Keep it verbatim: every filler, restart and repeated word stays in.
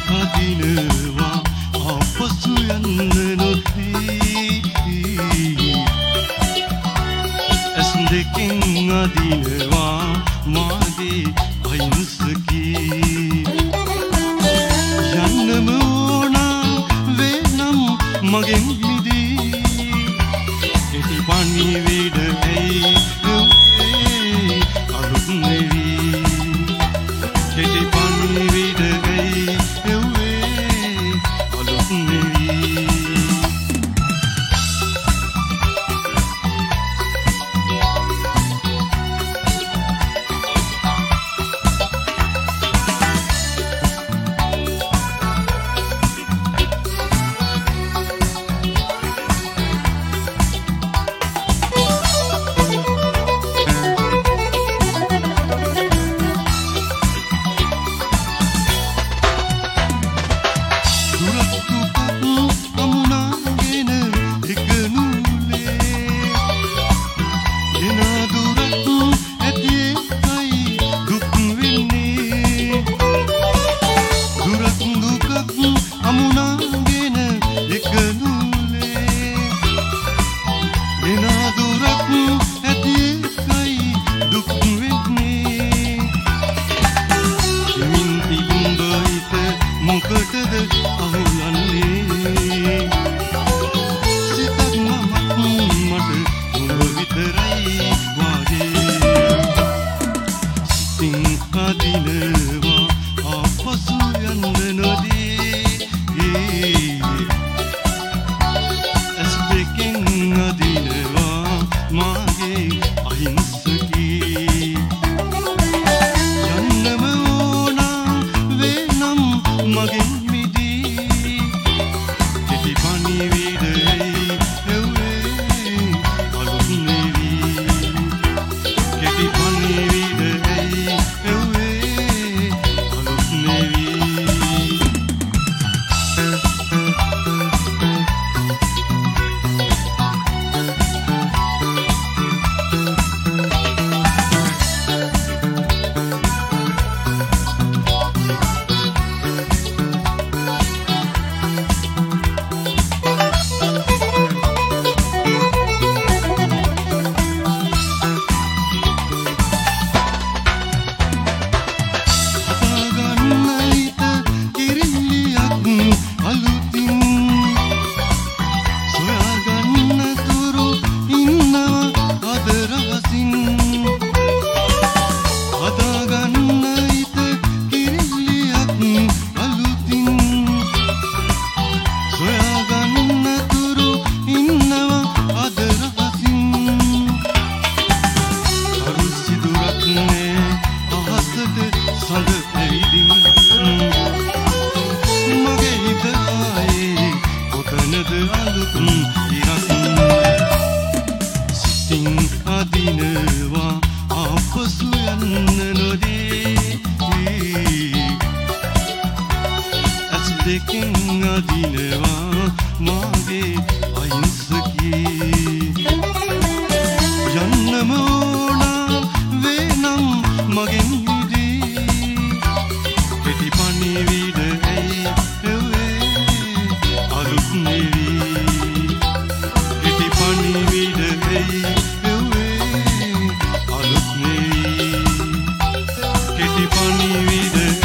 අදිනවා අපසු යන්න නොදී ඇස් දෙකෙන් අදිනවා මාගේ අහිංසකී යන්නම ඕන වෙනම් මගෙන් මිදී කෙටි පණිවිඩ ඇයි එව්වේ අලුත් නෙවී කෙටි පණිවිඩ ඇයි එව්වේ අලුත් නෙවී මොකටද අහුලන්නේ සිතක් මමත් මට නුඹ විතරයි වාගේ සිතින් අදිනවා අපසු යන්න නොදී ඇස් දෙකෙන් අදිනවා මාගේ අහිංසකී යන්නම ඕන වෙනම් මගෙන් මිදී කෙටි පණිවිඩ ඇයි එව්වේ අලුත් නෙවී කෙටි පණිවිඩ ඇයි එව්වේ අලුත් නෙවී සඳ පැවිදින් මගේ හිත ආයේ කොතනද අලුත් ඉරක් සිතින් අදිනවා අපසු යන්න නොදී ඇස් දෙකෙන් අදිනවා මාගේ අහිංසකී යන්නම ඕන වෙනම් මගෙන් කෙටි පණිවිඩ ඇයි එව්වේ අලුත් නෙවී කෙටි පණිවිඩ ඇයි එව්වේ අලුත් නෙවී කෙටි පණිවිඩ